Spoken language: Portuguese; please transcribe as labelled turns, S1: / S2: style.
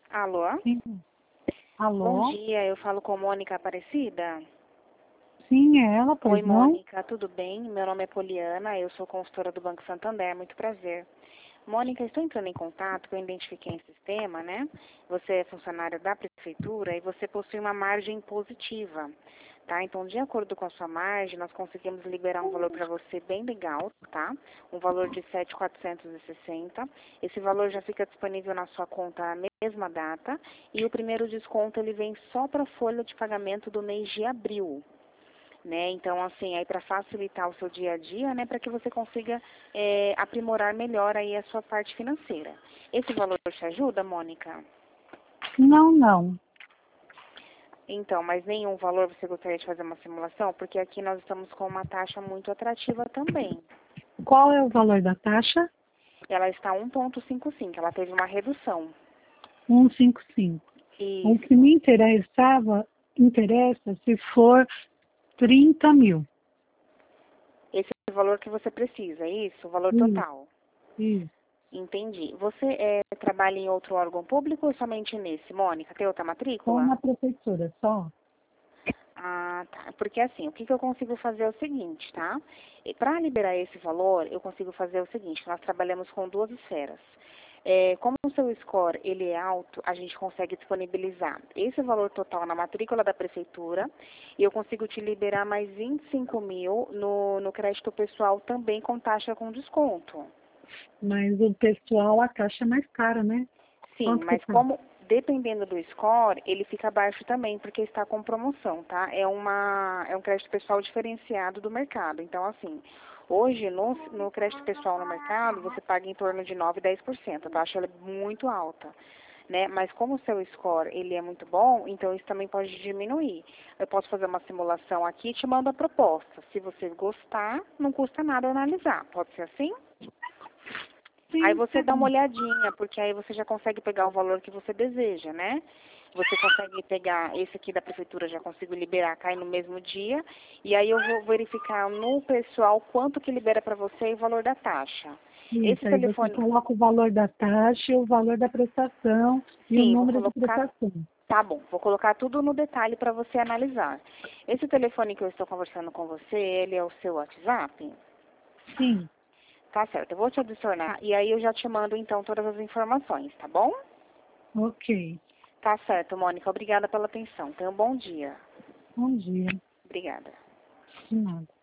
S1: Alô?
S2: Sim. Alô?
S1: Bom dia, eu falo com Mônica Aparecida.
S2: Sim, é ela,
S1: Oi,
S2: pois não?
S1: Mônica, tudo bem? Meu nome é Poliana, eu sou consultora do Banco Santander, muito prazer. Mônica, estou entrando em contato, que eu identifiquei em sistema, né? Você é funcionária da prefeitura e você possui uma margem positiva, tá? Então, de acordo com a sua margem, nós conseguimos liberar um valor para você bem legal, tá? Um valor de 7.460. Esse valor já fica disponível na sua conta na mesma data e o primeiro desconto ele vem só para a folha de pagamento do mês de abril. Né? Então, assim, aí para facilitar o seu dia a dia, né, para que você consiga aprimorar melhor aí a sua parte financeira. Esse valor te ajuda, Mônica?
S2: Não, não.
S1: Então, mas nenhum valor você gostaria de fazer uma simulação? Porque aqui nós estamos com uma taxa muito atrativa também.
S2: Qual é o valor da taxa?
S1: Ela está 1,55, ela teve uma redução.
S2: 155. O que
S1: Isso.
S2: me interessa se for 30 mil.
S1: Esse é o valor que você precisa, é isso? O valor
S2: Isso,
S1: total.
S2: isso.
S1: Entendi. Você trabalha em outro órgão público ou somente nesse, Mônica? Tem outra
S2: Só
S1: matrícula?
S2: na prefeitura, só.
S1: Ah, tá. Porque assim, o que eu consigo fazer é o seguinte, tá? Para liberar esse valor, eu consigo fazer o seguinte, nós trabalhamos com duas esferas. Como o seu score ele é alto, a gente consegue disponibilizar esse valor total na matrícula da prefeitura e eu consigo te liberar mais 25 mil no crédito pessoal também com taxa com desconto.
S2: Mas o pessoal, a taxa é mais cara, né?
S1: Sim,
S2: Quanto que
S1: mas
S2: tá?
S1: como dependendo do score, ele fica abaixo também, porque está com promoção, tá? É um crédito pessoal diferenciado do mercado. Então, assim, hoje no crédito pessoal no mercado, você paga em torno de 9, 10%. A taxa ela é muito alta. Né? Mas como o seu score ele é muito bom, então isso também pode diminuir. Eu posso fazer uma simulação aqui e te mando a proposta. Se você gostar, não custa nada analisar. Pode ser assim? Aí
S2: Sim,
S1: você
S2: tá
S1: dá uma
S2: bom.
S1: olhadinha, porque aí você já consegue pegar o valor que você deseja, né? Você consegue pegar esse aqui da prefeitura, já consigo liberar, cai no mesmo dia. E aí eu vou verificar no pessoal quanto que libera para você e o valor da taxa. Esse
S2: Isso, aí você
S1: telefone,
S2: coloca o valor da taxa, o valor da prestação e o
S1: sim, vou
S2: número de
S1: colocar,
S2: prestação.
S1: tá bom, vou colocar tudo no detalhe para você analisar. Esse telefone que eu estou conversando com você, ele é o seu WhatsApp?
S2: Sim,
S1: Tá certo, eu vou te adicionar e aí eu já te mando então todas as informações, tá bom?
S2: ok.
S1: Tá certo, Mônica. Obrigada pela atenção. Tenha um bom dia.
S2: Bom dia.
S1: Obrigada.
S2: De nada.